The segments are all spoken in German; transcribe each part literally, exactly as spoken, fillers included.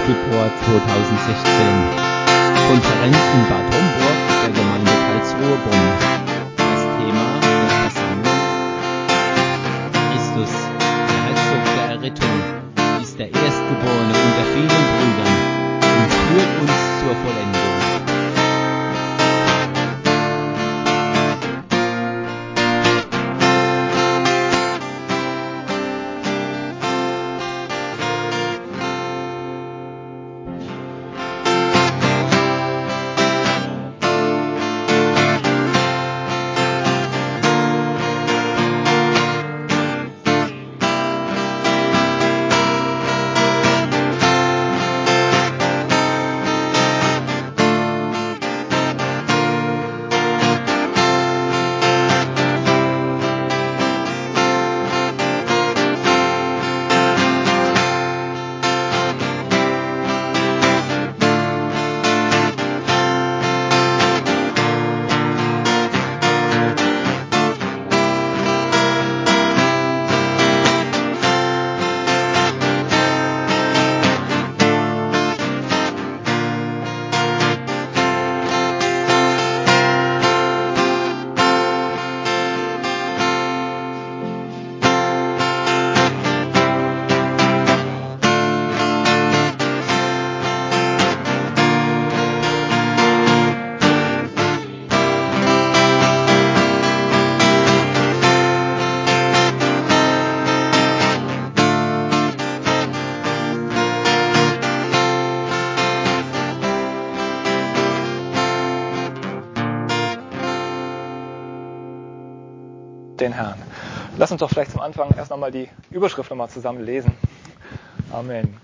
Februar zweitausendsechzehn. Konferenz in Bad Homburg der Gemeinde Karlsruhe-Bonn. Das Thema der Versammlung: Christus, der Herzog der Errettung, ist der Erstgeborene unter vielen Brüdern und führt uns zur Vollendung. Den Herrn. Lass uns doch vielleicht zum Anfang erst nochmal die Überschrift nochmal zusammen lesen. Amen.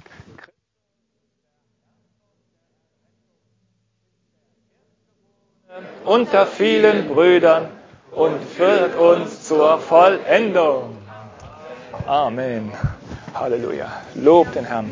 Unter vielen Brüdern und führt uns zur Vollendung. Amen. Halleluja. Lob den Herrn.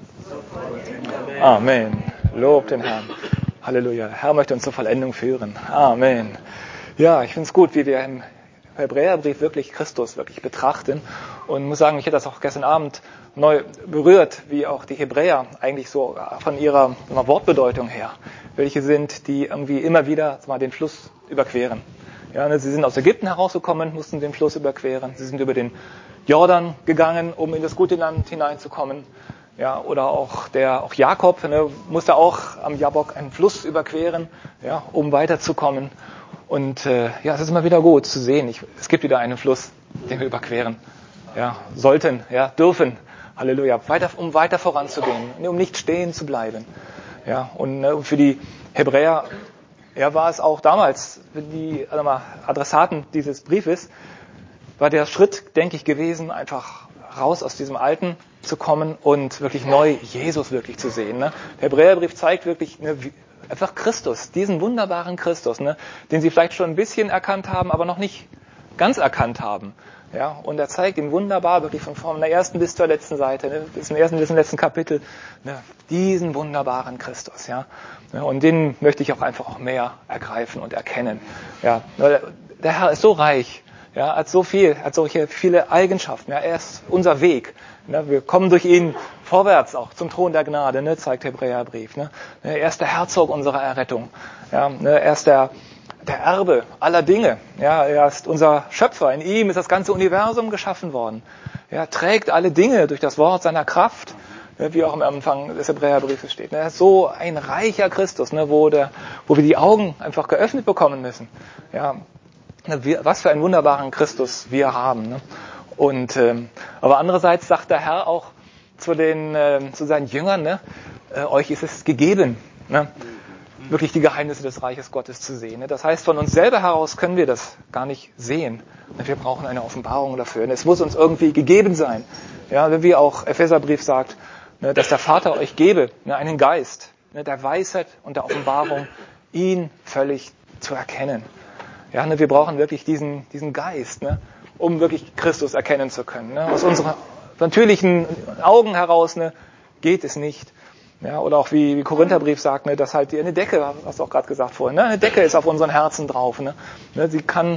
Amen. Lob den Herrn. Halleluja. Der Herr möchte uns zur Vollendung führen. Amen. Ja, ich finde es gut, wie wir im Hebräerbrief wirklich Christus wirklich betrachten, und muss sagen, ich hätte das auch gestern Abend neu berührt, wie auch die Hebräer eigentlich so von ihrer Wortbedeutung her, welche sind, die irgendwie immer wieder mal den Fluss überqueren. Ja, sie sind aus Ägypten herausgekommen, mussten den Fluss überqueren. Sie sind über den Jordan gegangen, um in das gute Land hineinzukommen. Ja, oder auch der auch Jakob ne, musste auch am Jabok einen Fluss überqueren, ja, um weiterzukommen. Und äh, ja, es ist immer wieder gut zu sehen. Ich, es gibt wieder einen Fluss, den wir überqueren. Ja, sollten, ja, dürfen. Halleluja. Weiter, um weiter voranzugehen, um nicht stehen zu bleiben. Ja, und äh, für die Hebräer ja, war es auch damals, für die also mal, Adressaten dieses Briefes, war der Schritt, denke ich, gewesen, einfach raus aus diesem Alten zu kommen und wirklich neu Jesus wirklich zu sehen. Ne? Der Hebräerbrief zeigt wirklich ne, wie, einfach Christus, diesen wunderbaren Christus, ne, den sie vielleicht schon ein bisschen erkannt haben, aber noch nicht ganz erkannt haben. Ja, und er zeigt ihn wunderbar, wirklich von, von der ersten bis zur letzten Seite, ne, bis zum ersten bis zum letzten Kapitel, ne, diesen wunderbaren Christus. Ja, ja, und den möchte ich auch einfach auch mehr ergreifen und erkennen. Ja, der, der Herr ist so reich, ja, hat so viel, hat solche viele Eigenschaften. Ja, er ist unser Weg. Ne, wir kommen durch ihn vorwärts auch zum Thron der Gnade, ne, zeigt der Hebräerbrief. Ne. Er ist der Herzog unserer Errettung. Ja, ne, er ist der, der Erbe aller Dinge. Ja, er ist unser Schöpfer. In ihm ist das ganze Universum geschaffen worden. Er trägt alle Dinge durch das Wort seiner Kraft, ne, wie auch am Anfang des Hebräerbriefes steht. Er ist so ein reicher Christus, ne, wo, der, wo wir die Augen einfach geöffnet bekommen müssen. Ja, ne, wir, was für einen wunderbaren Christus wir haben. Ne. Und ähm, aber andererseits sagt der Herr auch zu den äh, zu seinen Jüngern, ne, äh, euch ist es gegeben, ne, wirklich die Geheimnisse des Reiches Gottes zu sehen. Ne. Das heißt, von uns selber heraus können wir das gar nicht sehen. Wir brauchen eine Offenbarung dafür. Und es muss uns irgendwie gegeben sein. Ja, wie auch Epheserbrief sagt, ne, dass der Vater euch gebe, ne, einen Geist, ne, der Weisheit und der Offenbarung, ihn völlig zu erkennen. Ja, ne, wir brauchen wirklich diesen diesen Geist, ne, um wirklich Christus erkennen zu können. Ne? Aus unseren natürlichen Augen heraus ne, geht es nicht. Ja, oder auch wie, wie Korintherbrief sagt, ne, dass halt die, eine Decke, hast du auch gerade gesagt vorhin, ne, eine Decke ist auf unseren Herzen drauf. Ne? Ne, sie kann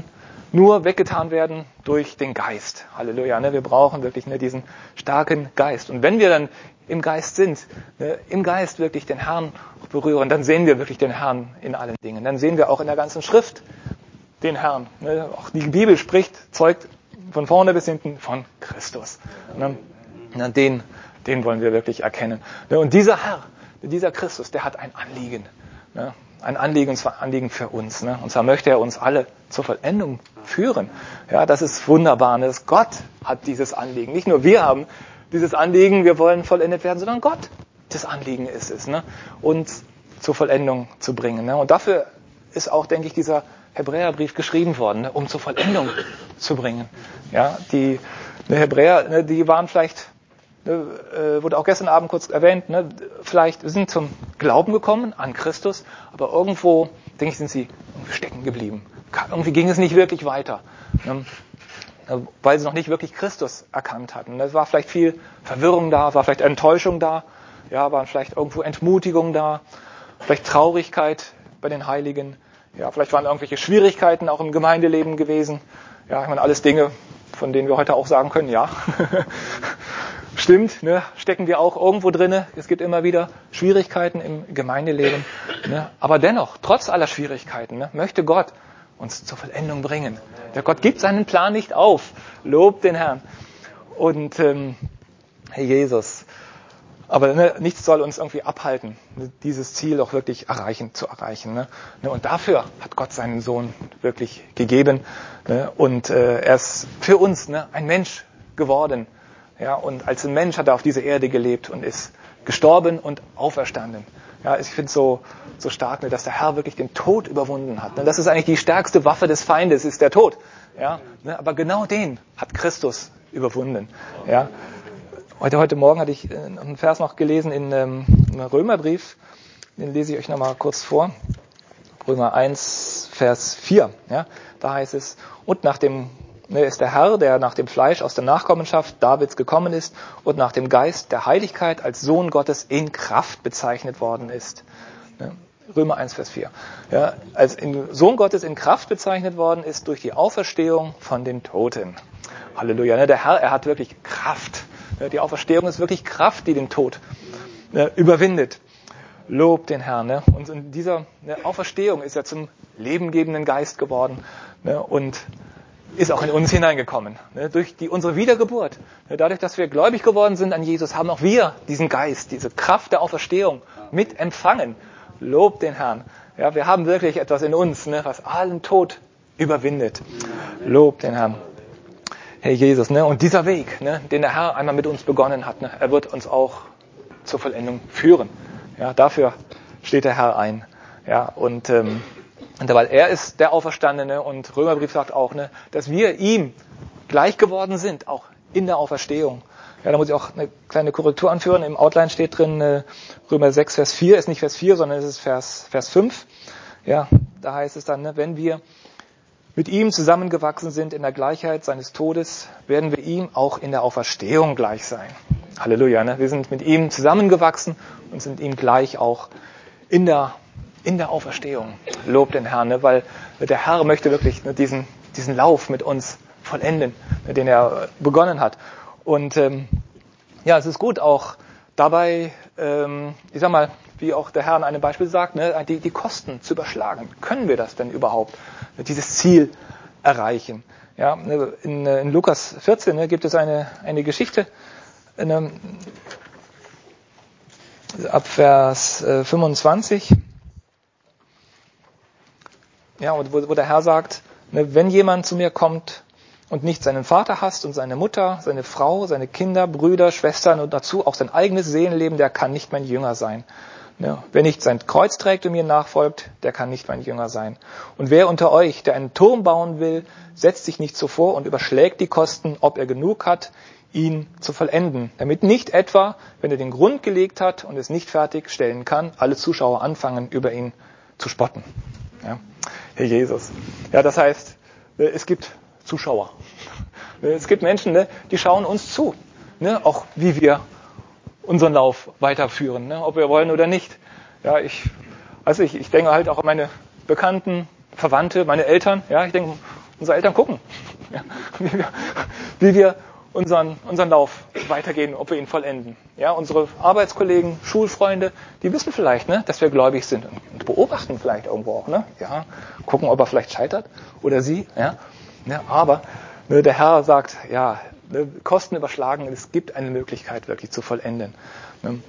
nur weggetan werden durch den Geist. Halleluja. Ne? Wir brauchen wirklich ne, diesen starken Geist. Und wenn wir dann im Geist sind, ne, im Geist wirklich den Herrn berühren, dann sehen wir wirklich den Herrn in allen Dingen. Dann sehen wir auch in der ganzen Schrift den Herrn. Ne? Auch die Bibel spricht, zeugt von vorne bis hinten von Christus. Ne? Na, den, den wollen wir wirklich erkennen. Ne? Und dieser Herr, dieser Christus, der hat ein Anliegen. Ne? Ein Anliegen, und zwar Anliegen für uns. Ne? Und zwar möchte er uns alle zur Vollendung führen. Ja, das ist wunderbar. Ne? Gott hat dieses Anliegen. Nicht nur wir haben dieses Anliegen, wir wollen vollendet werden, sondern Gott. Das Anliegen ist es, ne? Uns zur Vollendung zu bringen. Ne? Und dafür ist auch, denke ich, dieser Hebräerbrief geschrieben worden, ne? Um zur Vollendung zu bringen. Ja, die ne, Hebräer, ne, die waren vielleicht, ne, wurde auch gestern Abend kurz erwähnt, ne, vielleicht sind zum Glauben gekommen an Christus, aber irgendwo, denke ich, sind sie stecken geblieben. Irgendwie ging es nicht wirklich weiter, ne, weil sie noch nicht wirklich Christus erkannt hatten. Es war vielleicht viel Verwirrung da, war vielleicht Enttäuschung da, ja, waren vielleicht irgendwo Entmutigung da, vielleicht Traurigkeit bei den Heiligen, ja, vielleicht waren irgendwelche Schwierigkeiten auch im Gemeindeleben gewesen. Ja, ich meine, alles Dinge, von denen wir heute auch sagen können, ja, stimmt, ne, stecken wir auch irgendwo drinne. Es gibt immer wieder Schwierigkeiten im Gemeindeleben. Ne, aber dennoch, trotz aller Schwierigkeiten, ne, möchte Gott uns zur Vollendung bringen. Der Gott gibt seinen Plan nicht auf. Lobt den Herrn. Und ähm, Herr Jesus, aber ne, nichts soll uns irgendwie abhalten, ne, dieses Ziel auch wirklich erreichen, zu erreichen. Ne? Und dafür hat Gott seinen Sohn wirklich gegeben. Ne? Und äh, er ist für uns ne, ein Mensch geworden. Ja? Und als ein Mensch hat er auf dieser Erde gelebt und ist gestorben und auferstanden. Ja, ich finde es so, so stark, ne, dass der Herr wirklich den Tod überwunden hat. Ne? Das ist eigentlich die stärkste Waffe des Feindes, ist der Tod. Ja? Ne? Aber genau den hat Christus überwunden. Ja? Heute, heute Morgen hatte ich einen Vers noch gelesen in ähm, einem Römerbrief, den lese ich euch nochmal kurz vor. Römer eins, Vers vier. Ja, da heißt es, und nach dem, ne, ist der Herr, der nach dem Fleisch aus der Nachkommenschaft Davids gekommen ist und nach dem Geist der Heiligkeit als Sohn Gottes in Kraft bezeichnet worden ist. Ne? Römer eins, Vers vier. Ja, als in Sohn Gottes in Kraft bezeichnet worden ist durch die Auferstehung von den Toten. Halleluja. Ne? Der Herr, er hat wirklich Kraft. Die Auferstehung ist wirklich Kraft, die den Tod äh, überwindet. Lob den Herrn. Ne? Und in dieser ne, Auferstehung ist er zum lebengebenden Geist geworden ne? Und ist auch in uns hineingekommen. Ne? Durch die, unsere Wiedergeburt. Ne? Dadurch, dass wir gläubig geworden sind an Jesus, haben auch wir diesen Geist, diese Kraft der Auferstehung mit empfangen. Lob den Herrn. Ja, wir haben wirklich etwas in uns, ne, was allen Tod überwindet. Lob den Herrn. Herr Jesus, ne? Und dieser Weg, ne, den der Herr einmal mit uns begonnen hat, ne, er wird uns auch zur Vollendung führen. Ja, dafür steht der Herr ein. Ja, und, ähm, und weil er ist der Auferstandene und Römerbrief sagt auch, ne, dass wir ihm gleich geworden sind, auch in der Auferstehung. Ja, da muss ich auch eine kleine Korrektur anführen. Im Outline steht drin, äh, Römer sechs, Vers vier, ist nicht Vers vier, sondern es ist Vers, Vers fünf. Ja, da heißt es dann, ne, wenn wir mit ihm zusammengewachsen sind in der Gleichheit seines Todes, werden wir ihm auch in der Auferstehung gleich sein. Halleluja, ne? Wir sind mit ihm zusammengewachsen und sind ihm gleich auch in der, in der Auferstehung. Lob den Herrn, ne? Weil der Herr möchte wirklich ne, diesen, diesen Lauf mit uns vollenden, ne, den er begonnen hat. Und ähm, ja, es ist gut auch dabei, ähm, ich sag mal, wie auch der Herr in einem Beispiel sagt, ne, die, die Kosten zu überschlagen. Können wir das denn überhaupt, dieses Ziel erreichen? Ja, in, in Lukas vierzehn ne, gibt es eine, eine Geschichte, eine, ab Vers äh, fünfundzwanzig, ja, wo, wo der Herr sagt, ne, wenn jemand zu mir kommt und nicht seinen Vater hasst und seine Mutter, seine Frau, seine Kinder, Brüder, Schwestern und dazu auch sein eigenes Seelenleben, der kann nicht mein Jünger sein. Ja, wer nicht sein Kreuz trägt und mir nachfolgt, der kann nicht mein Jünger sein. Und wer unter euch, der einen Turm bauen will, setzt sich nicht zuvor und überschlägt die Kosten, ob er genug hat, ihn zu vollenden. Damit nicht etwa, wenn er den Grund gelegt hat und es nicht fertigstellen kann, alle Zuschauer anfangen, über ihn zu spotten. Ja, Herr Jesus. Ja, das heißt, es gibt Zuschauer. Es gibt Menschen, die schauen uns zu, auch wie wir unseren Lauf weiterführen, ne, ob wir wollen oder nicht. Ja, ich, also ich, ich denke halt auch an meine Bekannten, Verwandte, meine Eltern. Ja, ich denke, unsere Eltern gucken, ja, wie wir, wie wir unseren, unseren Lauf weitergehen, ob wir ihn vollenden. Ja, unsere Arbeitskollegen, Schulfreunde, die wissen vielleicht, ne, dass wir gläubig sind und beobachten vielleicht irgendwo auch, ne, ja, gucken, ob er vielleicht scheitert oder sie, ja, ja aber ne, der Herr sagt, ja, ne, Kosten überschlagen, es gibt eine Möglichkeit wirklich zu vollenden. Ne.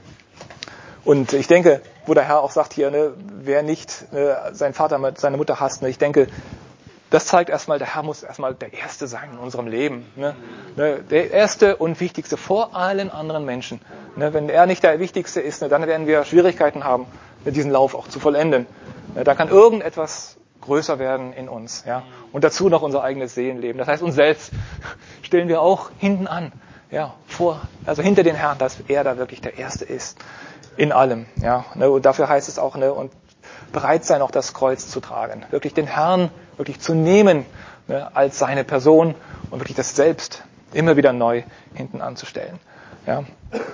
Und ich denke, wo der Herr auch sagt hier, ne, wer nicht ne, seinen Vater, seine Mutter hasst, ne, ich denke, das zeigt erstmal, der Herr muss erstmal der Erste sein in unserem Leben. Ne? Der Erste und Wichtigste vor allen anderen Menschen. Ne? Wenn er nicht der Wichtigste ist, ne, dann werden wir Schwierigkeiten haben, diesen Lauf auch zu vollenden. Ne? Da kann irgendetwas größer werden in uns. Ja? Und dazu noch unser eigenes Seelenleben. Das heißt, uns selbst stellen wir auch hinten an. Ja? Vor, also hinter den Herrn, dass er da wirklich der Erste ist. In allem. Ja? Ne? Und dafür heißt es auch, ne, und bereit sein, auch das Kreuz zu tragen. Wirklich den Herrn wirklich zu nehmen, ne, als seine Person und wirklich das Selbst immer wieder neu hinten anzustellen. Ja.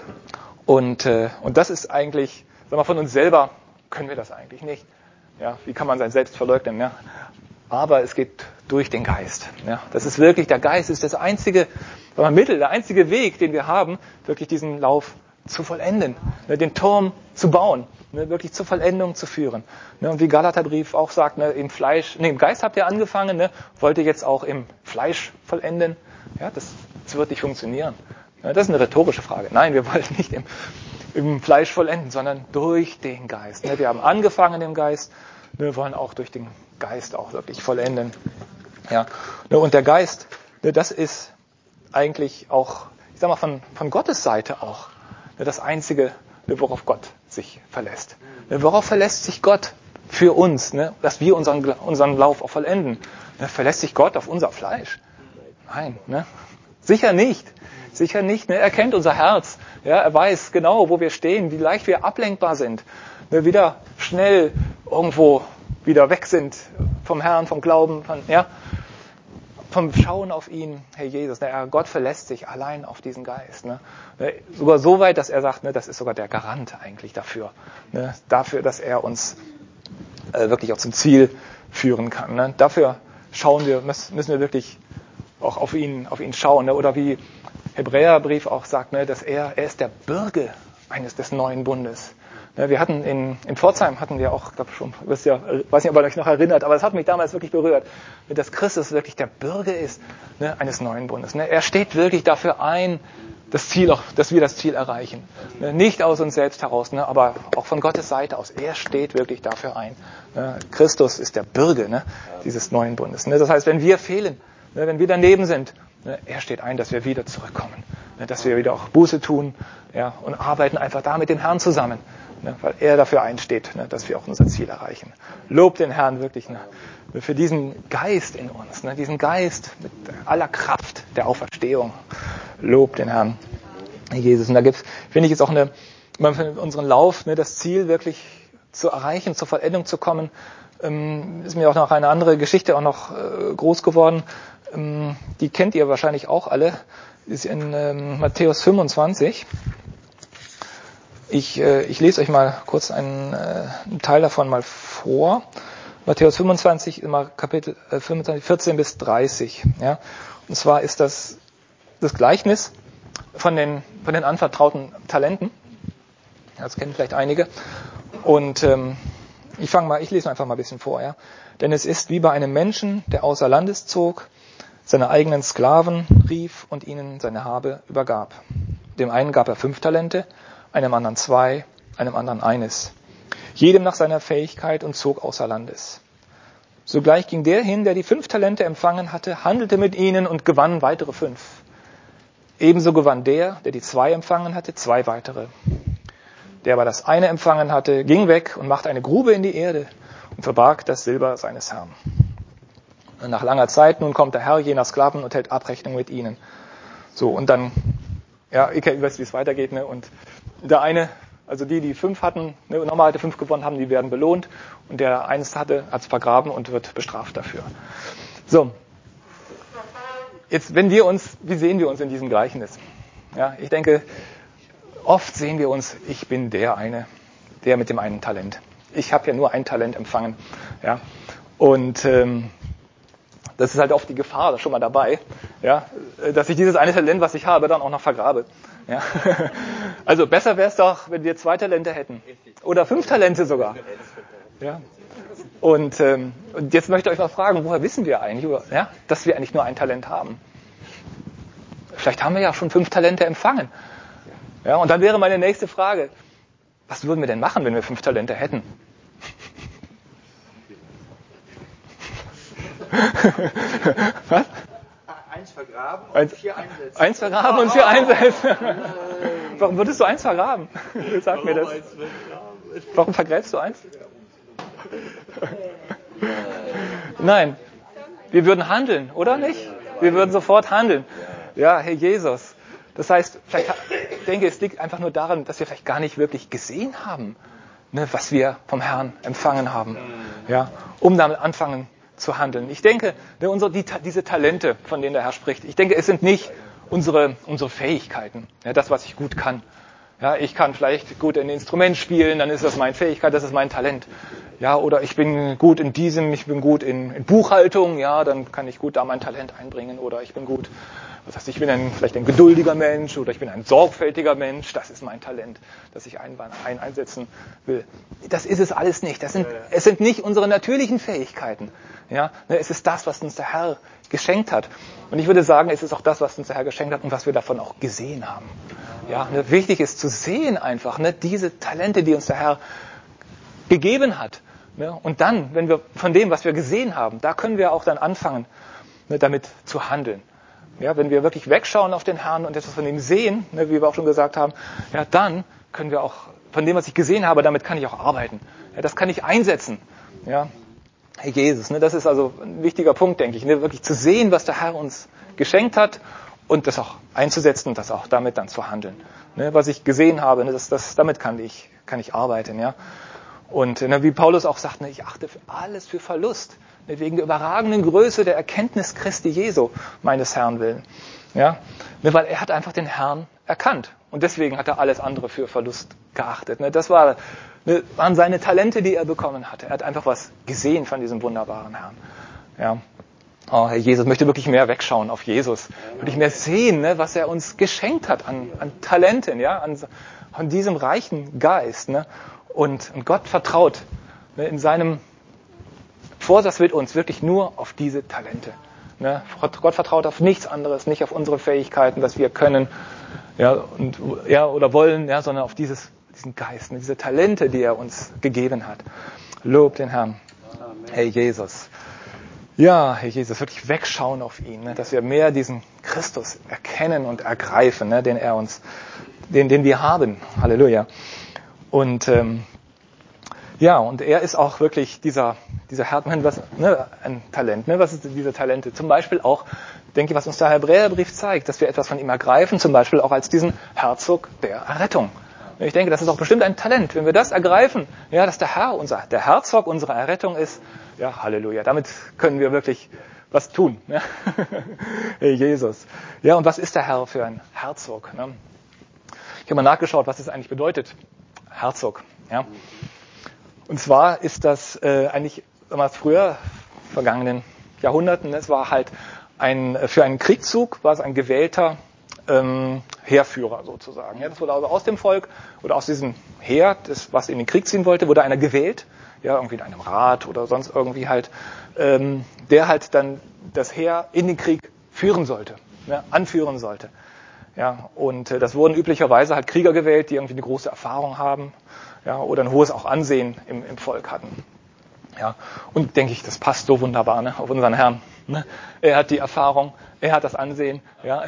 Und, äh, und das ist eigentlich, sagen wir, von uns selber können wir das eigentlich nicht. Ja. Wie kann man sein Selbst verleugnen? Ja. Aber es geht durch den Geist. Ja. Das ist wirklich, der Geist ist das einzige sagen wir, Mittel, der einzige Weg, den wir haben, wirklich diesen Lauf zu vollenden, ne, den Turm zu bauen, ne, wirklich zur Vollendung zu führen. Ne, und wie Galaterbrief auch sagt, ne, im Fleisch, ne, im Geist habt ihr angefangen, ne, wollt ihr jetzt auch im Fleisch vollenden? Ja, das, das wird nicht funktionieren. Ja, das ist eine rhetorische Frage. Nein, wir wollen nicht im, im Fleisch vollenden, sondern durch den Geist. Ne, wir haben angefangen im Geist, ne, wollen auch durch den Geist auch wirklich vollenden. Ja, ne, und der Geist, ne, das ist eigentlich auch, ich sag mal, von, von Gottes Seite auch das Einzige, worauf Gott sich verlässt. Worauf verlässt sich Gott für uns, ne? Dass wir unseren, unseren Lauf auch vollenden? Verlässt sich Gott auf unser Fleisch? Nein, ne? Sicher nicht. Sicher nicht. Ne? Er kennt unser Herz. Ja? Er weiß genau, wo wir stehen, wie leicht wir ablenkbar sind. Wir wieder schnell irgendwo wieder weg sind vom Herrn, vom Glauben, von, ja? vom Schauen auf ihn, Herr Jesus. Ne? Gott verlässt sich allein auf diesen Geist. Ne? Sogar so weit, dass er sagt, ne, das ist sogar der Garant eigentlich dafür. Ne? Dafür, dass er uns äh, wirklich auch zum Ziel führen kann. Ne? Dafür schauen wir, müssen wir wirklich auch auf ihn, auf ihn schauen. Ne? Oder wie Hebräerbrief auch sagt, ne, dass er, er ist der Bürger eines des neuen Bundes. Ne? Wir hatten in, in Pforzheim hatten wir auch, glaube schon, wisst ihr, weiß nicht, ob ihr euch noch erinnert, aber es hat mich damals wirklich berührt, dass Christus wirklich der Bürger ist, ne, eines neuen Bundes. Ne? Er steht wirklich dafür ein, das Ziel, auch, dass wir das Ziel erreichen. Ne? Nicht aus uns selbst heraus, ne? aber auch von Gottes Seite aus. Er steht wirklich dafür ein. Ne? Christus ist der Bürger, ne, dieses neuen Bundes. Ne? Das heißt, wenn wir fehlen, ne, wenn wir daneben sind, ne, er steht ein, dass wir wieder zurückkommen. Ne? Dass wir wieder auch Buße tun, ja, und arbeiten einfach da mit dem Herrn zusammen. Ne? Weil er dafür einsteht, ne, dass wir auch unser Ziel erreichen. Lob den Herrn wirklich, ne, für diesen Geist in uns, ne, diesen Geist mit aller Kraft der Auferstehung. Lob den Herrn Jesus. Und da gibt's, finde ich, jetzt auch eine, für unseren Lauf, ne, das Ziel wirklich zu erreichen, zur Vollendung zu kommen, ähm, ist mir auch noch eine andere Geschichte auch noch äh, groß geworden. Ähm, die kennt ihr wahrscheinlich auch alle. Ist in ähm, Matthäus fünfundzwanzig. Ich, äh, ich lese euch mal kurz einen, äh, einen Teil davon mal vor. Matthäus fünfundzwanzig, immer Kapitel äh, fünfundzwanzig, vierzehn bis dreißig. Ja? Und zwar ist das das Gleichnis von den, von den anvertrauten Talenten. Das kennen vielleicht einige. Und ähm, ich fange mal, ich lese einfach mal ein bisschen vor. Ja? Denn es ist wie bei einem Menschen, der außer Landes zog, seine eigenen Sklaven rief und ihnen seine Habe übergab. Dem einen gab er fünf Talente, einem anderen zwei, einem anderen eines. Jedem nach seiner Fähigkeit und zog außer Landes. Sogleich ging der hin, der die fünf Talente empfangen hatte, handelte mit ihnen und gewann weitere fünf. Ebenso gewann der, der die zwei empfangen hatte, zwei weitere. Der aber das eine empfangen hatte, ging weg und machte eine Grube in die Erde und verbarg das Silber seines Herrn. Und nach langer Zeit nun kommt der Herr jener Sklaven und hält Abrechnung mit ihnen. So, und dann, ja, ich weiß, wie es weitergeht, ne, und der eine, also die, die fünf hatten, ne, nochmal hatte fünf gewonnen haben, die werden belohnt, und der eines hatte, hat es vergraben und wird bestraft dafür. So. Jetzt, wenn wir uns, wie sehen wir uns in diesem Gleichnis? Ja, ich denke, oft sehen wir uns, ich bin der eine, der mit dem einen Talent. Ich habe ja nur ein Talent empfangen. Ja, und ähm, Das ist halt oft die Gefahr, das ist schon mal dabei, ja, dass ich dieses eine Talent, was ich habe, dann auch noch vergrabe. Ja. Also besser wäre es doch, wenn wir zwei Talente hätten. Oder fünf Talente sogar. Ja. Und, ähm, und jetzt möchte ich euch mal fragen, woher wissen wir eigentlich, ja, dass wir eigentlich nur ein Talent haben? Vielleicht haben wir ja schon fünf Talente empfangen. Ja, und dann wäre meine nächste Frage, was würden wir denn machen, wenn wir fünf Talente hätten? Was? Eins vergraben und eins, vier einsetzen. Eins vergraben und vier einsetzen. Warum würdest du eins vergraben? Sag mir das. Warum vergräbst du eins? Nein, wir würden handeln, oder nicht? Wir würden sofort handeln. Ja, Herr Jesus. Das heißt, vielleicht, ich denke, es liegt einfach nur daran, dass wir vielleicht gar nicht wirklich gesehen haben, ne, was wir vom Herrn empfangen haben, ja, um damit anfangen zu handeln. Ich denke, ne, unsere, die, diese Talente, von denen der Herr spricht, ich denke, es sind nicht unsere, unsere Fähigkeiten, ja, das, was ich gut kann. Ja, ich kann vielleicht gut ein Instrument spielen, dann ist das meine Fähigkeit, das ist mein Talent. Ja, oder ich bin gut in diesem, ich bin gut in, in Buchhaltung, ja, dann kann ich gut da mein Talent einbringen. Oder ich bin gut, was heißt, ich bin ein, vielleicht ein geduldiger Mensch oder ich bin ein sorgfältiger Mensch, das ist mein Talent, das ich ein, ein, einsetzen will. Das ist es alles nicht. Das sind, es sind nicht unsere natürlichen Fähigkeiten. Ja, es ist das, was uns der Herr geschenkt hat. Und ich würde sagen, es ist auch das, was uns der Herr geschenkt hat und was wir davon auch gesehen haben. Ja, ne, wichtig ist zu sehen einfach, ne, diese Talente, die uns der Herr gegeben hat. Ne, und dann, wenn wir von dem, was wir gesehen haben, da können wir auch dann anfangen, ne, damit zu handeln. Ja, wenn wir wirklich wegschauen auf den Herrn und etwas von ihm sehen, ne, wie wir auch schon gesagt haben, ja, dann können wir auch von dem, was ich gesehen habe, damit kann ich auch arbeiten. Ja, das kann ich einsetzen. Ja, Herr Jesus, ne, das ist also ein wichtiger Punkt, denke ich, ne, wirklich zu sehen, was der Herr uns geschenkt hat und das auch einzusetzen und das auch damit dann zu handeln. Ne, was ich gesehen habe, ne, das, das, damit kann ich, kann ich arbeiten. Ja. Und ne, wie Paulus auch sagt, ne, ich achte für alles für Verlust, ne, wegen der überragenden Größe der Erkenntnis Christi Jesu, meines Herrn willen. Ja, ne, weil er hat einfach den Herrn erkannt und deswegen hat er alles andere für Verlust geachtet. Ne. Das war, ne, waren seine Talente, die er bekommen hatte. Er hat einfach was gesehen von diesem wunderbaren Herrn. Ja. Oh, Herr Jesus, möchte wirklich mehr wegschauen auf Jesus, wirklich mehr sehen, ne, was er uns geschenkt hat an, an Talenten, ja, an, an diesem reichen Geist, ne, und, und Gott vertraut, ne, in seinem Vorsatz mit uns wirklich nur auf diese Talente, ne. Gott vertraut auf nichts anderes, nicht auf unsere Fähigkeiten, was wir können, ja, und, ja, oder wollen, ja, sondern auf dieses, diesen Geist, ne, diese Talente, die er uns gegeben hat. Lob den Herrn. Herr Jesus. Ja, Herr Jesus, wirklich wegschauen auf ihn, ne, dass wir mehr diesen Christus erkennen und ergreifen, ne, den er uns, den, den wir haben. Halleluja. Und ähm, ja, und er ist auch wirklich dieser dieser Herrmann, was ne, ein Talent. Ne, was ist diese Talente? Zum Beispiel auch, denke ich, was uns der Hebräerbrief zeigt, dass wir etwas von ihm ergreifen, zum Beispiel auch als diesen Herzog der Errettung. Ich denke, das ist auch bestimmt ein Talent, wenn wir das ergreifen, ja, dass der Herr unser, der Herzog unserer Errettung ist. Ja, Halleluja. Damit können wir wirklich was tun. Ja. Hey, Jesus. Ja, und was ist der Herr für ein Herzog? Ne? Ich habe mal nachgeschaut, was es eigentlich bedeutet, Herzog. Ja. Und zwar ist das äh, eigentlich, damals früher, vergangenen Jahrhunderten, es war halt ein, für einen Kriegszug war es ein gewählter ähm, Heerführer sozusagen. Ja, das wurde also aus dem Volk oder aus diesem Heer, das, was in den Krieg ziehen wollte, wurde einer gewählt, ja, irgendwie in einem Rat oder sonst irgendwie halt, ähm, der halt dann das Heer in den Krieg führen sollte, ja, anführen sollte. Ja, und äh, das wurden üblicherweise halt Krieger gewählt, die irgendwie eine große Erfahrung haben, ja, oder ein hohes auch Ansehen im, im Volk hatten. Ja, und denke ich, das passt so wunderbar, ne, auf unseren Herrn. Ne? Er hat die Erfahrung, er hat das Ansehen, ja,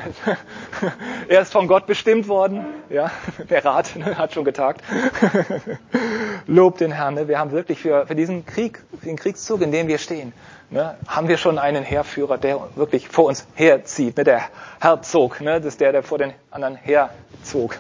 er ist von Gott bestimmt worden, ja, der Rat ne, hat schon getagt. Lob den Herrn, ne? Wir haben wirklich für, für diesen Krieg, für den Kriegszug, in dem wir stehen, ne, haben wir schon einen Heerführer, der wirklich vor uns herzieht, ne, der Herzog, ne, das ist der, der vor den anderen herzog.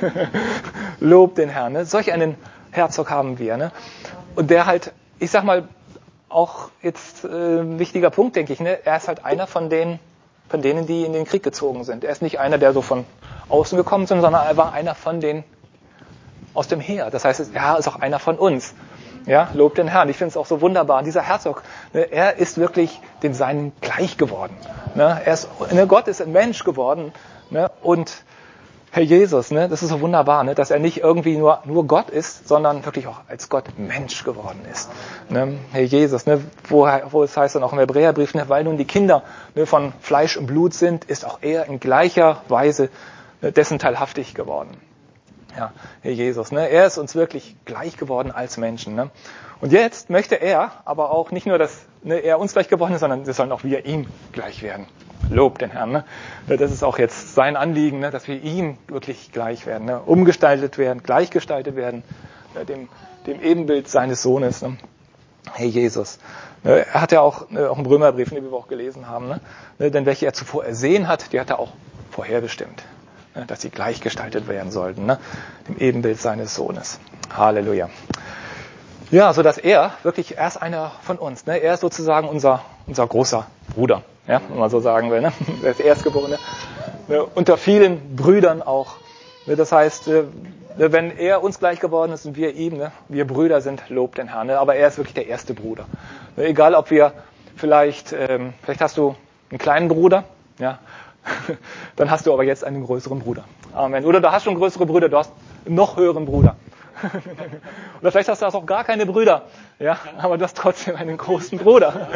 Lob den Herrn, ne? Solch einen Herzog haben wir, ne? Und der halt, ich sag mal, auch jetzt äh, wichtiger Punkt, denke ich, ne? Er ist halt einer von den, von denen, die in den Krieg gezogen sind. Er ist nicht einer, der so von außen gekommen ist, sondern er war einer von den aus dem Heer. Das heißt, er ist auch einer von uns. Ja, lobt den Herrn. Ich finde es auch so wunderbar. Dieser Herzog, ne, er ist wirklich den Seinen gleich geworden. Ne, er ist, ne, Gott ist ein Mensch geworden. Ne, und Herr Jesus, ne, das ist so wunderbar, ne, dass er nicht irgendwie nur, nur Gott ist, sondern wirklich auch als Gott Mensch geworden ist. Ne, Herr Jesus, ne, wo, wo es heißt dann auch im Hebräerbrief, ne, weil nun die Kinder ne, von Fleisch und Blut sind, ist auch er in gleicher Weise ne, dessen teilhaftig geworden. Ja, Herr Jesus, ne, er ist uns wirklich gleich geworden als Menschen. Ne. Und jetzt möchte er aber auch nicht nur, dass ne, er uns gleich geworden ist, sondern wir sollen auch wir ihm gleich werden. Lob den Herrn. Ne? Das ist auch jetzt sein Anliegen, ne? Dass wir ihm wirklich gleich werden, ne? Umgestaltet werden, gleichgestaltet werden, ne? dem, dem Ebenbild seines Sohnes. Ne? Hey Jesus. Ne? Er hat ja auch, ne, auch im Römerbrief, den wir auch gelesen haben, ne? Denn welche er zuvor ersehen hat, die hat er auch vorherbestimmt, ne? Dass sie gleichgestaltet werden sollten, ne? Dem Ebenbild seines Sohnes. Halleluja. Ja, so dass er wirklich, er ist einer von uns. Ne? Er ist sozusagen unser, unser großer Bruder. Ja, wenn man so sagen will, ne? Er ist Erstgeborene. Ne? Unter vielen Brüdern auch. Ne? Das heißt, ne, wenn er uns gleich geworden ist und wir ihm, ne? Wir Brüder sind, lobt den Herrn. Ne? Aber er ist wirklich der erste Bruder. Ne? Egal, ob wir vielleicht, ähm, vielleicht hast du einen kleinen Bruder, ja, dann hast du aber jetzt einen größeren Bruder. Amen. Oder du hast schon größere Brüder, du hast einen noch höheren Bruder. Oder vielleicht hast du auch gar keine Brüder, ja, aber du hast trotzdem einen großen Bruder.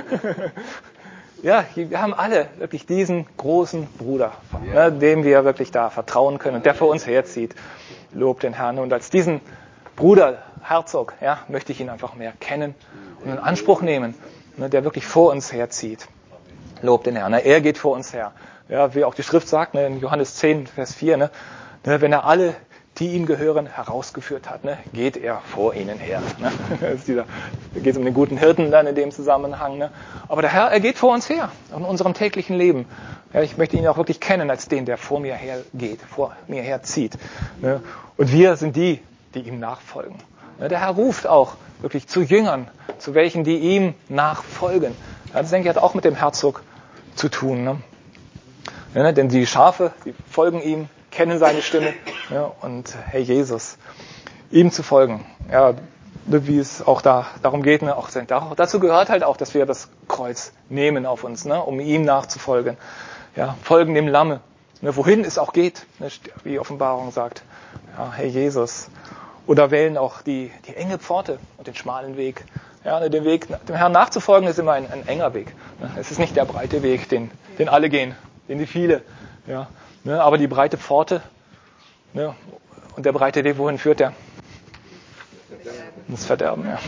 Ja, wir haben alle wirklich diesen großen Bruder, ne, dem wir wirklich da vertrauen können und der vor uns herzieht. Lob den Herrn. Und als diesen Bruder, Herzog, ja, möchte ich ihn einfach mehr kennen und in Anspruch nehmen, ne, der wirklich vor uns herzieht. Lob den Herrn. Ne, er geht vor uns her. Ja, wie auch die Schrift sagt, ne, in Johannes zehn, Vers vier, ne, ne, wenn er alle, die ihm gehören, herausgeführt hat, ne, geht er vor ihnen her. Ne. Das ist dieser, da geht es um den guten Hirten dann in dem Zusammenhang. Ne. Aber der Herr, er geht vor uns her, in unserem täglichen Leben. Ja, ich möchte ihn auch wirklich kennen als den, der vor mir hergeht, vor mir herzieht. Ne. Und wir sind die, die ihm nachfolgen. Ne. Der Herr ruft auch wirklich zu Jüngern, zu welchen, die ihm nachfolgen. Ja, das denke ich hat auch mit dem Herzog zu tun. Ne. Ja, denn die Schafe, die folgen ihm, kennen seine Stimme, ja, und Herr Jesus, ihm zu folgen, ja, wie es auch da darum geht, ne, auch dazu gehört halt auch, dass wir das Kreuz nehmen auf uns, ne, um ihm nachzufolgen, ja, folgen dem Lamme, ne, wohin es auch geht, ne, wie die Offenbarung sagt, ja, Herr Jesus, oder wählen auch die die enge Pforte und den schmalen Weg, ja, ne, den Weg dem Herrn nachzufolgen ist immer ein, ein enger Weg, ne, es ist nicht der breite Weg, den den alle gehen, den die viele, ja. Ne, aber die breite Pforte, ne, und der breite Weg, wohin führt der? Ins Verderben, ja.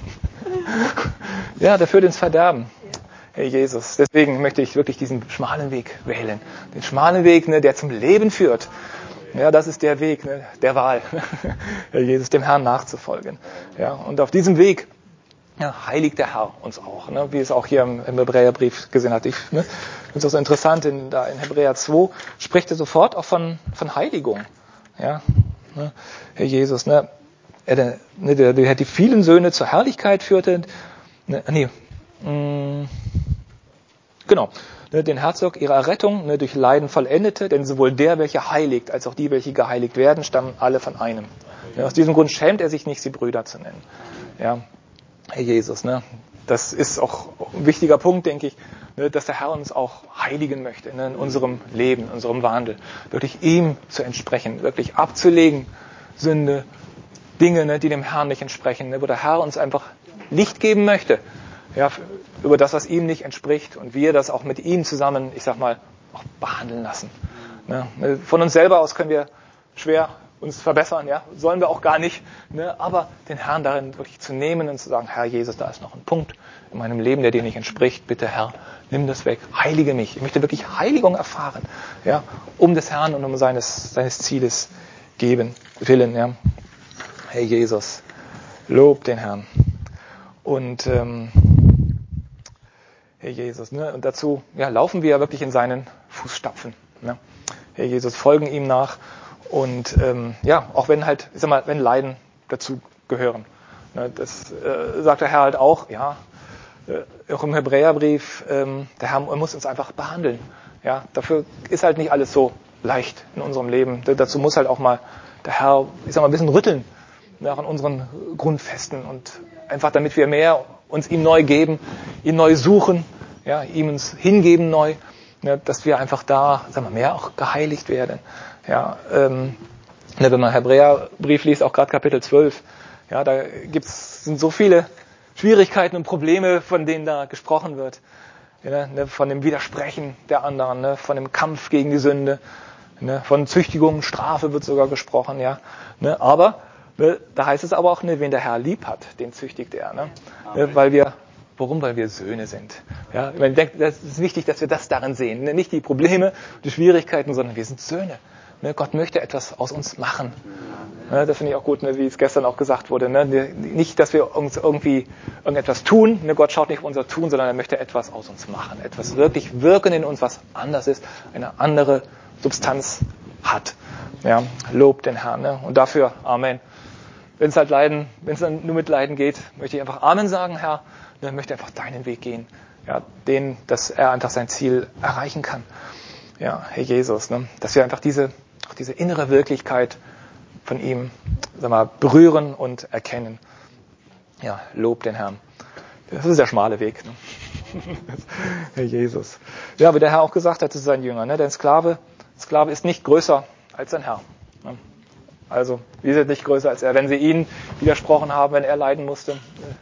Ja, der führt ins Verderben. Herr Jesus. Deswegen möchte ich wirklich diesen schmalen Weg wählen. Den schmalen Weg, ne, der zum Leben führt. Ja, das ist der Weg, ne, der Wahl. Herr Jesus, dem Herrn nachzufolgen. Ja, und auf diesem Weg, ja, heiligt der Herr uns auch, ne, wie es auch hier im, im Hebräerbrief gesehen hat. Ich ne, finde es auch so interessant, in, da in Hebräer zwei spricht er sofort auch von, von Heiligung. Ja, ne, Herr Jesus, ne, er, ne, der, der die vielen Söhne zur Herrlichkeit führte, ne, nee, mh, genau, ne, den Herzog ihrer Errettung ne, durch Leiden vollendete, denn sowohl der, welcher heiligt, als auch die, welche geheiligt werden, stammen alle von einem. Ja, aus diesem Grund schämt er sich nicht, sie Brüder zu nennen. Ja, Herr Jesus, ne? Das ist auch ein wichtiger Punkt, denke ich, ne, dass der Herr uns auch heiligen möchte, ne, in unserem Leben, in unserem Wandel. Wirklich ihm zu entsprechen, wirklich abzulegen, Sünde, Dinge, ne, die dem Herrn nicht entsprechen, ne, wo der Herr uns einfach Licht geben möchte, ja, über das, was ihm nicht entspricht und wir das auch mit ihm zusammen, ich sag mal, auch behandeln lassen. Ne. Von uns selber aus können wir schwer uns verbessern, ja, sollen wir auch gar nicht, ne, aber den Herrn darin wirklich zu nehmen und zu sagen, Herr Jesus, da ist noch ein Punkt in meinem Leben, der dir nicht entspricht, bitte Herr, nimm das weg, heilige mich, ich möchte wirklich Heiligung erfahren, ja, um des Herrn und um seines, seines Zieles geben, willen, ja, Herr Jesus, lob den Herrn und ähm, Herr Jesus, ne, und dazu, ja, laufen wir wirklich in seinen Fußstapfen, ne, Herr Jesus, folgen ihm nach. Und ähm, ja, auch wenn halt, ich sag mal, wenn Leiden dazu gehören. Ne, das äh, sagt der Herr halt auch, ja, äh, auch im Hebräerbrief, ähm, der Herr muss uns einfach behandeln. Ja, dafür ist halt nicht alles so leicht in unserem Leben. D- dazu muss halt auch mal der Herr, ich sag mal, ein bisschen rütteln. nach unseren Grundfesten und einfach damit wir mehr uns ihm neu geben, ihn neu suchen, ja, ihm uns hingeben neu, ja, dass wir einfach da, sagen wir, mehr auch geheiligt werden. Ja, ähm, wenn man Hebräerbrief liest, auch gerade Kapitel zwölf, ja, da gibt's sind so viele Schwierigkeiten und Probleme, von denen da gesprochen wird. Ja, ne, von dem Widersprechen der anderen, ne, von dem Kampf gegen die Sünde, ne, von Züchtigung, Strafe wird sogar gesprochen, ja. Ne, aber ne, da heißt es aber auch, ne, wen der Herr lieb hat, den züchtigt er, ne, ne, weil wir, warum? Weil wir Söhne sind. Ja, ich denke, das ist wichtig, dass wir das darin sehen, ne, nicht die Probleme, die Schwierigkeiten, sondern wir sind Söhne. Ne, Gott möchte etwas aus uns machen. Ne, das finde ich auch gut, ne, wie es gestern auch gesagt wurde. Ne, nicht, dass wir uns irgendwie irgendetwas tun. Ne, Gott schaut nicht auf unser Tun, sondern er möchte etwas aus uns machen. Etwas wirklich wirken in uns, was anders ist, eine andere Substanz hat. Ja, lobt den Herrn. Ne? Und dafür Amen. Wenn es halt Leiden, wenn es dann nur mit Leiden geht, möchte ich einfach Amen sagen, Herr. Ne, möchte einfach deinen Weg gehen. Ja, den, dass er einfach sein Ziel erreichen kann. Ja, Herr Jesus, ne, dass wir einfach diese auch diese innere Wirklichkeit von ihm, sag mal, berühren und erkennen. Ja, lob den Herrn. Das ist der schmale Weg. Ne? Herr Jesus. Ja, wie der Herr auch gesagt hat zu seinen Jüngern, ne? Denn Sklave, Sklave ist nicht größer als sein Herr. Ne? Also, wir sind nicht größer als er. Wenn sie ihn widersprochen haben, wenn er leiden musste,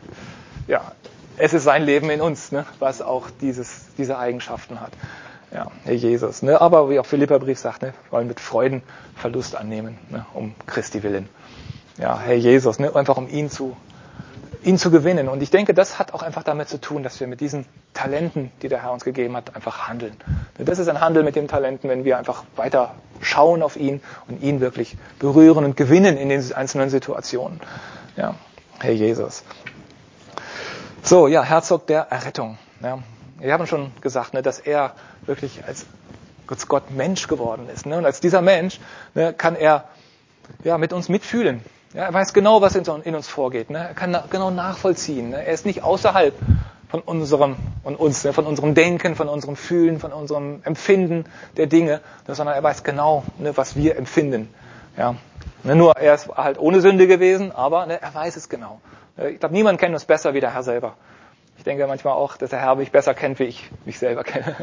ja, es ist sein Leben in uns, ne? Was auch dieses, diese Eigenschaften hat. Ja, Herr Jesus. Ne? Aber wie auch Philipperbrief sagt, ne? Wollen mit Freuden Verlust annehmen, ne? Um Christi willen. Ja, Herr Jesus, ne? Einfach um ihn zu, ihn zu gewinnen. Und ich denke, das hat auch einfach damit zu tun, dass wir mit diesen Talenten, die der Herr uns gegeben hat, einfach handeln. Das ist ein Handel mit den Talenten, wenn wir einfach weiter schauen auf ihn und ihn wirklich berühren und gewinnen in den einzelnen Situationen. Ja, Herr Jesus. So, ja, Herzog der Errettung. Ja. Wir haben schon gesagt, ne, dass er wirklich als Gott Mensch geworden ist. Ne? Und als dieser Mensch, ne, kann er ja, mit uns mitfühlen. Ja, er weiß genau, was in, in uns vorgeht. Ne? Er kann na, genau nachvollziehen. Ne? Er ist nicht außerhalb von unserem und uns, ne? von unserem Denken, von unserem Fühlen, von unserem Empfinden der Dinge, ne? Sondern er weiß genau, ne, was wir empfinden. Ja? Ne? Nur er ist halt ohne Sünde gewesen, aber ne, er weiß es genau. Ich glaube, niemand kennt uns besser wie der Herr selber. Ich denke manchmal auch, dass der Herr mich besser kennt, wie ich mich selber kenne.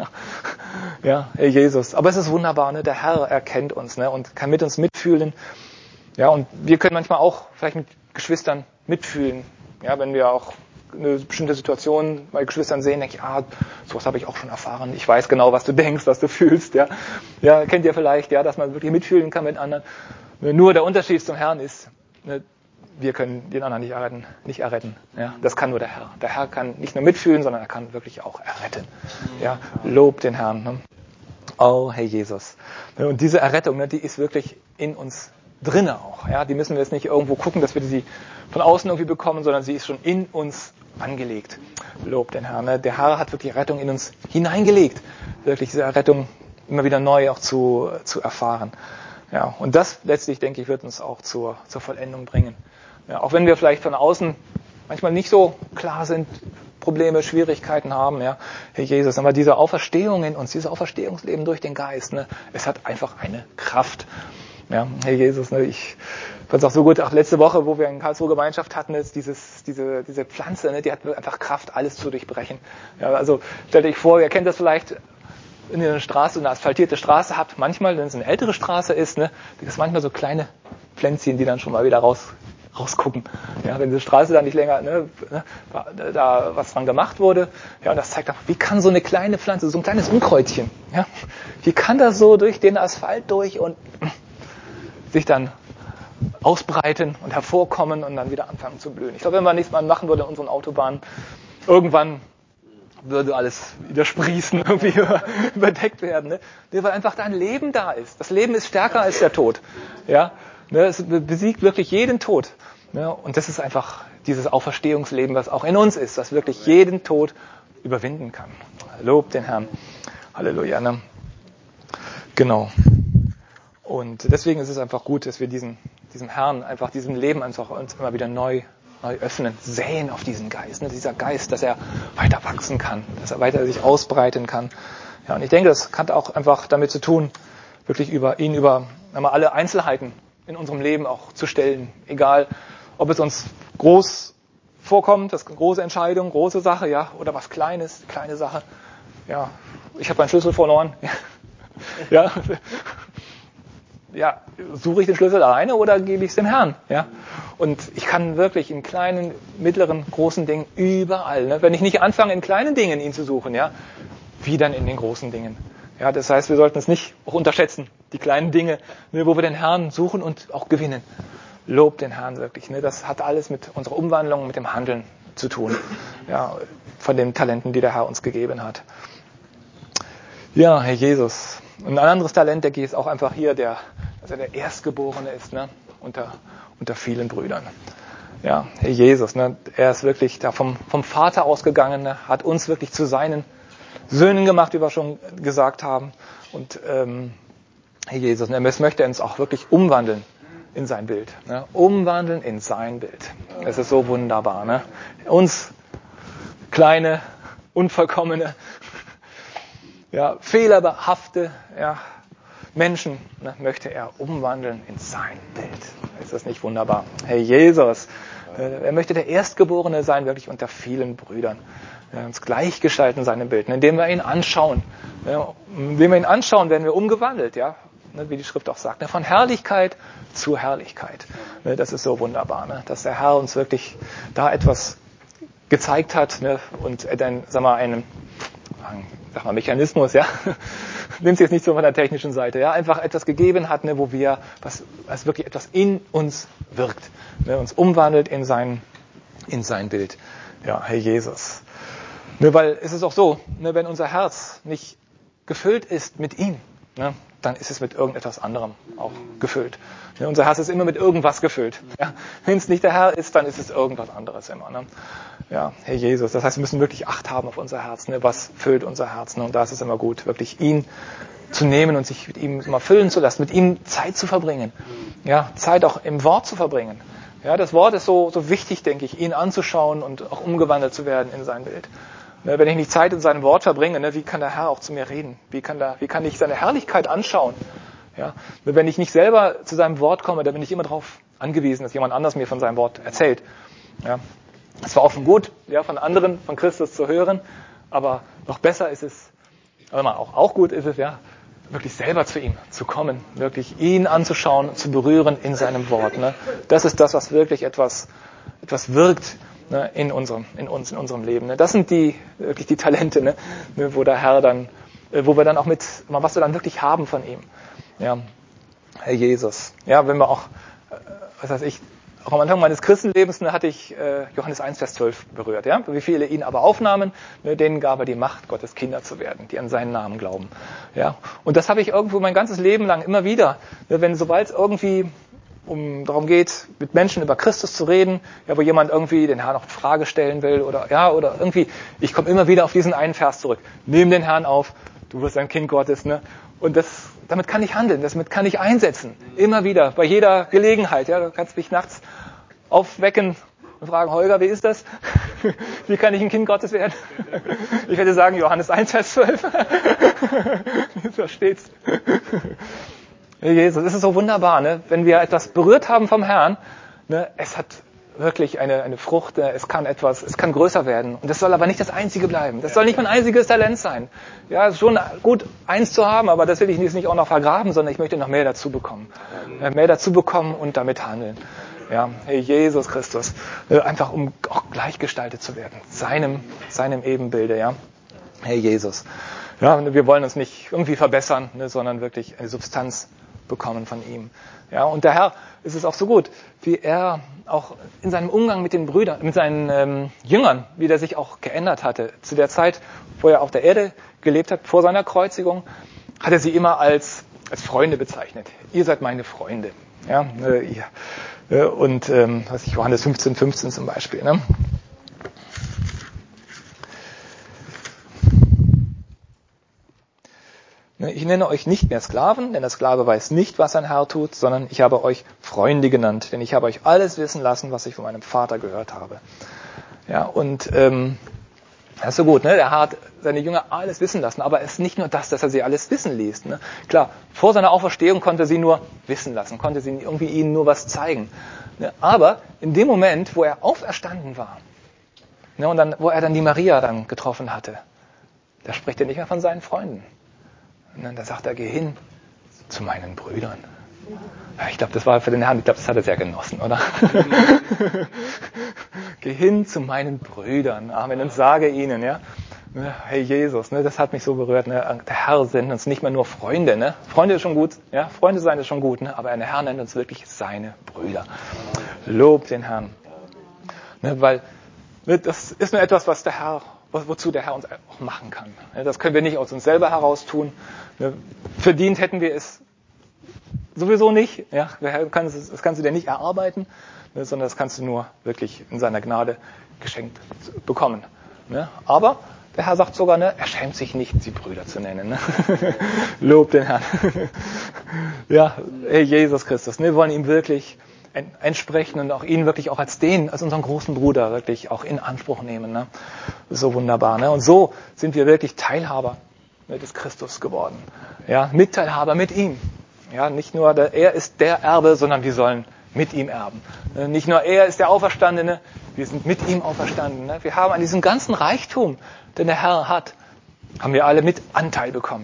Ja, Herr Jesus. Aber es ist wunderbar, ne? Der Herr erkennt uns, ne? Und kann mit uns mitfühlen. Ja, und wir können manchmal auch vielleicht mit Geschwistern mitfühlen. Ja, wenn wir auch eine bestimmte Situation bei Geschwistern sehen, denke ich, ah, sowas habe ich auch schon erfahren. Ich weiß genau, was du denkst, was du fühlst. Ja, ja, kennt ihr vielleicht, ja, dass man wirklich mitfühlen kann mit anderen. Nur der Unterschied zum Herrn ist, ne, wir können den anderen nicht erretten. Nicht erretten. Ja, das kann nur der Herr. Der Herr kann nicht nur mitfühlen, sondern er kann wirklich auch erretten. Ja, lob den Herrn. Ne? Oh, Herr Jesus. Und diese Errettung, ne, die ist wirklich in uns drinne auch. Ja, die müssen wir jetzt nicht irgendwo gucken, dass wir sie von außen irgendwie bekommen, sondern sie ist schon in uns angelegt. Lob den Herrn. Ne? Der Herr hat wirklich Errettung in uns hineingelegt. Wirklich diese Errettung immer wieder neu auch zu, zu erfahren. Ja, und das letztlich, denke ich, wird uns auch zur, zur Vollendung bringen. Ja, auch wenn wir vielleicht von außen manchmal nicht so klar sind, Probleme, Schwierigkeiten haben, ja, Herr Jesus, aber diese Auferstehung in uns, dieses Auferstehungsleben durch den Geist, ne, es hat einfach eine Kraft. Ja, Herr Jesus, ne, ich fand es auch so gut, auch letzte Woche, wo wir in Karlsruhe Gemeinschaft hatten, ist dieses, diese, diese Pflanze, ne, die hat einfach Kraft, alles zu durchbrechen. Ja, also stellt euch vor, ihr kennt das vielleicht, wenn ihr eine Straße, eine asphaltierte Straße habt, manchmal, wenn es eine ältere Straße ist, ne, gibt es manchmal so kleine Pflänzchen, die dann schon mal wieder raus rausgucken. Ja, wenn die Straße dann nicht länger, ne, da, da was dran gemacht wurde, ja, und das zeigt auch, wie kann so eine kleine Pflanze, so ein kleines Unkräutchen, ja, wie kann das so durch den Asphalt durch und sich dann ausbreiten und hervorkommen und dann wieder anfangen zu blühen. Ich glaube, wenn wir nichts mal machen würden in unseren Autobahnen, irgendwann würde alles wieder sprießen, irgendwie überdeckt werden, ne? Weil einfach da ein Leben da ist. Das Leben ist stärker als der Tod. Ja? Es besiegt wirklich jeden Tod. Und das ist einfach dieses Auferstehungsleben, was auch in uns ist, das wirklich jeden Tod überwinden kann. Lob den Herrn. Halleluja. Ne? Genau. Und deswegen ist es einfach gut, dass wir diesen, diesem Herrn, einfach diesem Leben einfach uns immer wieder neu, neu öffnen, säen auf diesen Geist. Ne? Dieser Geist, dass er weiter wachsen kann, dass er weiter sich ausbreiten kann. Ja, und ich denke, das hat auch einfach damit zu tun, wirklich über ihn, über alle Einzelheiten in unserem Leben auch zu stellen. Egal, ob es uns groß vorkommt, das ist eine große Entscheidung, große Sache, ja, oder was Kleines, kleine Sache. Ja, ich habe meinen Schlüssel verloren. Ja, ja, suche ich den Schlüssel alleine oder gebe ich es dem Herrn? Ja, und ich kann wirklich in kleinen, mittleren, großen Dingen überall, ne, wenn ich nicht anfange, in kleinen Dingen ihn zu suchen, ja, wie dann in den großen Dingen. Ja, das heißt, wir sollten es nicht auch unterschätzen, die kleinen Dinge, ne, wo wir den Herrn suchen und auch gewinnen. Lobt den Herrn wirklich. Ne? Das hat alles mit unserer Umwandlung, mit dem Handeln zu tun. Ja, von den Talenten, die der Herr uns gegeben hat. Ja, Herr Jesus. Und ein anderes Talent, der ist auch einfach hier, der, dass er der Erstgeborene ist, ne? unter, unter vielen Brüdern. Ja, Herr Jesus. Ne? Er ist wirklich da vom, vom Vater ausgegangen, ne? Hat uns wirklich zu seinen Söhnen gemacht, wie wir schon gesagt haben. Und ähm, Herr Jesus, ne? Das möchte er uns auch wirklich umwandeln. In sein Bild. Ne? Umwandeln in sein Bild. Es ist so wunderbar. Ne? Uns kleine, unvollkommene, ja, fehlerbehafte ja, Menschen ne, möchte er umwandeln in sein Bild. Ist das nicht wunderbar? Herr Jesus, äh, er möchte der Erstgeborene sein, wirklich unter vielen Brüdern. Ja, uns gleichgestalten in seinem Bild, ne? Indem wir ihn anschauen. Ja, indem wir ihn anschauen, werden wir umgewandelt, ja. Wie die Schrift auch sagt, von Herrlichkeit zu Herrlichkeit. Das ist so wunderbar, dass der Herr uns wirklich da etwas gezeigt hat und dann, sag mal, einen, sag mal, Mechanismus, ja, nimm es jetzt nicht so von der technischen Seite, ja, einfach etwas gegeben hat, wo wir, was, was wirklich etwas in uns wirkt, uns umwandelt in sein, in sein Bild. Ja, Herr Jesus. Weil es ist auch so, wenn unser Herz nicht gefüllt ist mit ihm, ne, dann ist es mit irgendetwas anderem auch gefüllt. Ja, unser Herz ist immer mit irgendwas gefüllt. Ja, wenn es nicht der Herr ist, dann ist es irgendwas anderes immer. Ne? Ja, Herr Jesus. Das heißt, wir müssen wirklich Acht haben auf unser Herz. Ne? Was füllt unser Herz? Ne? Und da ist es immer gut, wirklich ihn zu nehmen und sich mit ihm mal füllen zu lassen, mit ihm Zeit zu verbringen. Ja, Zeit auch im Wort zu verbringen. Ja, das Wort ist so, so wichtig, denke ich, ihn anzuschauen und auch umgewandelt zu werden in sein Bild. Wenn ich nicht Zeit in seinem Wort verbringe, ne, wie kann der Herr auch zu mir reden? Wie kann, da, wie kann ich seine Herrlichkeit anschauen? Ja, wenn ich nicht selber zu seinem Wort komme, dann bin ich immer darauf angewiesen, dass jemand anders mir von seinem Wort erzählt. Ja, es war offen gut, ja, von anderen, von Christus zu hören, aber noch besser ist es, also auch, auch gut ist es, ja, wirklich selber zu ihm zu kommen, wirklich ihn anzuschauen, zu berühren in seinem Wort. Ne? Das ist das, was wirklich etwas, etwas wirkt. In unserem, in uns, in unserem Leben. Das sind die, wirklich die Talente, ne, wo der Herr dann, wo wir dann auch mit, was wir dann wirklich haben von ihm. Ja, Herr Jesus. Ja, wenn wir auch, was weiß ich, auch am Anfang meines Christenlebens, ne, hatte ich äh, Johannes eins, Vers zwölf berührt. Ja, wie viele ihn aber aufnahmen, ne, denen gab er die Macht, Gottes Kinder zu werden, die an seinen Namen glauben. Ja, und das habe ich irgendwo mein ganzes Leben lang immer wieder, ne, wenn sobald es irgendwie um darum geht, mit Menschen über Christus zu reden, ja, wo jemand irgendwie den Herrn noch eine Frage stellen will oder ja oder irgendwie, ich komme immer wieder auf diesen einen Vers zurück. Nimm den Herrn auf, du wirst ein Kind Gottes, ne? Und das, damit kann ich handeln, damit kann ich einsetzen, immer wieder, bei jeder Gelegenheit. Ja, du kannst mich nachts aufwecken und fragen, Holger, wie ist das? Wie kann ich ein Kind Gottes werden? Ich werde sagen, Johannes eins, Vers zwölf. So steht's. Jesus, es ist so wunderbar, ne? Wenn wir etwas berührt haben vom Herrn, ne? Es hat wirklich eine, eine Frucht, ne? Es kann etwas, es kann größer werden. Und das soll aber nicht das Einzige bleiben. Das soll nicht mein einziges Talent sein. Ja, es ist schon gut, eins zu haben, aber das will ich nicht auch noch vergraben, sondern ich möchte noch mehr dazu bekommen. Ja, mehr dazu bekommen und damit handeln. Ja, Herr Jesus Christus, einfach um auch gleichgestaltet zu werden. Seinem, seinem Ebenbilde, ja. Herr Jesus. Ja, wir wollen uns nicht irgendwie verbessern, ne, sondern wirklich eine Substanz bekommen von ihm. Ja, und der Herr ist es auch so gut, wie er auch in seinem Umgang mit den Brüdern, mit seinen ähm, Jüngern, wie der sich auch geändert hatte. Zu der Zeit, wo er auf der Erde gelebt hat, vor seiner Kreuzigung, hat er sie immer als, als Freunde bezeichnet. Ihr seid meine Freunde. Ja, äh, ihr. Äh, und ähm, was ich, Johannes fünfzehn, fünfzehn zum Beispiel. Ne? Ich nenne euch nicht mehr Sklaven, denn der Sklave weiß nicht, was sein Herr tut, sondern ich habe euch Freunde genannt, denn ich habe euch alles wissen lassen, was ich von meinem Vater gehört habe. Ja, und ähm, das ist so gut, ne? Der Herr hat seine Jünger alles wissen lassen, aber es ist nicht nur das, dass er sie alles wissen ließ. Ne? Klar, vor seiner Auferstehung konnte er sie nur wissen lassen, konnte sie irgendwie ihnen nur was zeigen. Ne? Aber in dem Moment, wo er auferstanden war, ne, und dann, wo er dann die Maria dann getroffen hatte, da spricht er nicht mehr von seinen Freunden. Und da sagt er, geh hin zu meinen Brüdern. Ja, ich glaube, das war für den Herrn, ich glaube, das hat er sehr genossen, oder? Geh hin zu meinen Brüdern, Amen, und sage ihnen, ja, hey Jesus, ne, das hat mich so berührt, ne, der Herr sendet uns nicht mehr nur Freunde, ne, Freunde ist schon gut, ja, Freunde sein ist schon gut, ne, aber der Herr nennt uns wirklich seine Brüder. Lob den Herrn. Ne, weil ne, das ist nur etwas, was der Herr, wozu der Herr uns auch machen kann. Ne, das können wir nicht aus uns selber heraus tun. Ne, verdient hätten wir es sowieso nicht, ja, das kannst du dir nicht erarbeiten, ne, sondern das kannst du nur wirklich in seiner Gnade geschenkt bekommen. Ne. Aber der Herr sagt sogar, ne, er schämt sich nicht, sie Brüder zu nennen. Ne. Lob den Herrn. Ja, hey Jesus Christus, ne, wir wollen ihm wirklich entsprechen und auch ihn wirklich auch als den, als unseren großen Bruder wirklich auch in Anspruch nehmen. Ne. So wunderbar. Ne. Und so sind wir wirklich Teilhaber, ne, des Christus geworden. Ja, Mitteilhaber mit ihm. Ja, nicht nur der, er ist der Erbe, sondern wir sollen mit ihm erben. Nicht nur er ist der Auferstandene, wir sind mit ihm auferstanden. Wir haben an diesem ganzen Reichtum, den der Herr hat, haben wir alle mit Anteil bekommen.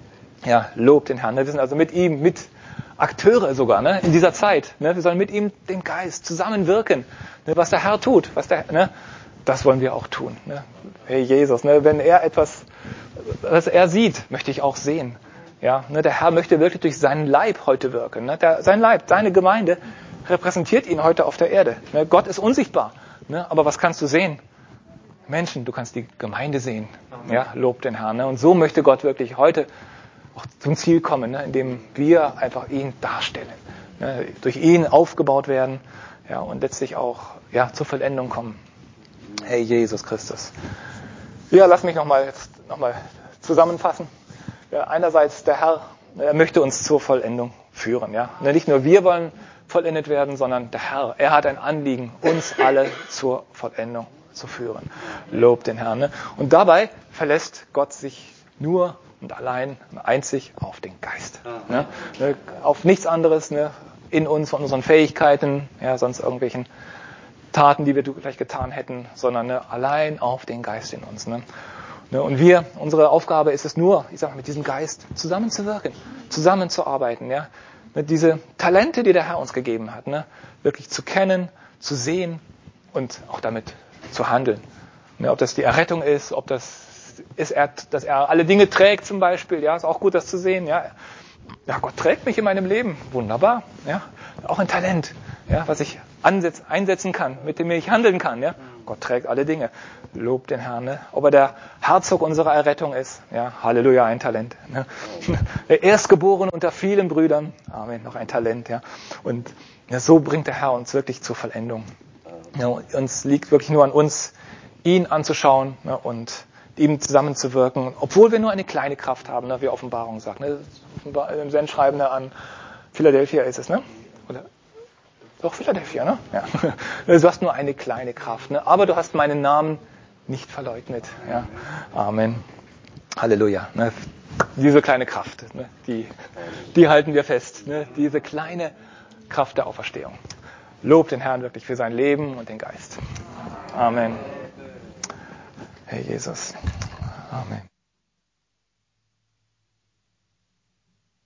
Ja, lob den Herrn. Wir sind also mit ihm, mit Akteure sogar, ne, in dieser Zeit. Wir sollen mit ihm, dem Geist, zusammenwirken. Was der Herr tut, was der, ne, das wollen wir auch tun. Hey Jesus, ne, wenn er etwas, was er sieht, möchte ich auch sehen. Ja, ne, der Herr möchte wirklich durch seinen Leib heute wirken. Ne? Der, sein Leib, seine Gemeinde repräsentiert ihn heute auf der Erde. Ne? Gott ist unsichtbar. Ne? Aber was kannst du sehen? Menschen, du kannst die Gemeinde sehen. Ja, lob den Herrn. Ne? Und so möchte Gott wirklich heute auch zum Ziel kommen, ne? Indem wir einfach ihn darstellen. Ne? Durch ihn aufgebaut werden, ja, und letztlich auch ja, zur Vollendung kommen. Hey Jesus Christus. Ja, lass mich nochmal jetzt noch mal zusammenfassen. Ja, einerseits der Herr, er möchte uns zur Vollendung führen. Ja? Nicht nur wir wollen vollendet werden, sondern der Herr, er hat ein Anliegen, uns alle zur Vollendung zu führen. Lob den Herrn. Ne? Und dabei verlässt Gott sich nur und allein und einzig auf den Geist. Ne? Ne? Auf nichts anderes, ne? In uns, von unseren Fähigkeiten, ja, sonst irgendwelchen Taten, die wir vielleicht getan hätten, sondern ne? allein auf den Geist in uns. Ne? Und wir, unsere Aufgabe ist es nur, ich sage mal, mit diesem Geist zusammenzuwirken, zusammenzuarbeiten, ja, mit diese Talente, die der Herr uns gegeben hat, ne, wirklich zu kennen, zu sehen und auch damit zu handeln. Ne, ob das die Errettung ist, ob das ist, er, dass er alle Dinge trägt zum Beispiel, ja, ist auch gut, das zu sehen, ja. Ja, Gott trägt mich in meinem Leben, wunderbar, ja, auch ein Talent, ja, was ich ansetz, einsetzen kann, mit dem ich handeln kann, ja. Gott trägt alle Dinge. Lob den Herrn. Ne? Ob er der Herzog unserer Errettung ist. Ja, Halleluja, ein Talent. Ne? Der Erstgeborene unter vielen Brüdern. Amen, noch ein Talent. Ja. Und ja, so bringt der Herr uns wirklich zur Vollendung. Ja, uns liegt wirklich nur an uns, ihn anzuschauen, ne, und ihm zusammenzuwirken, obwohl wir nur eine kleine Kraft haben, ne, wie Offenbarung sagt. Ne? Im Sendschreiben ne, an Philadelphia ist es, ne? Oder? Doch, Philadelphia, ne? Ja. Du hast nur eine kleine Kraft, ne? Aber du hast meinen Namen nicht verleugnet. Ja? Amen. Halleluja. Ne? Diese kleine Kraft, ne? die, die halten wir fest. Ne? Diese kleine Kraft der Auferstehung. Lob den Herrn wirklich für sein Leben und den Geist. Amen. Herr Jesus. Amen.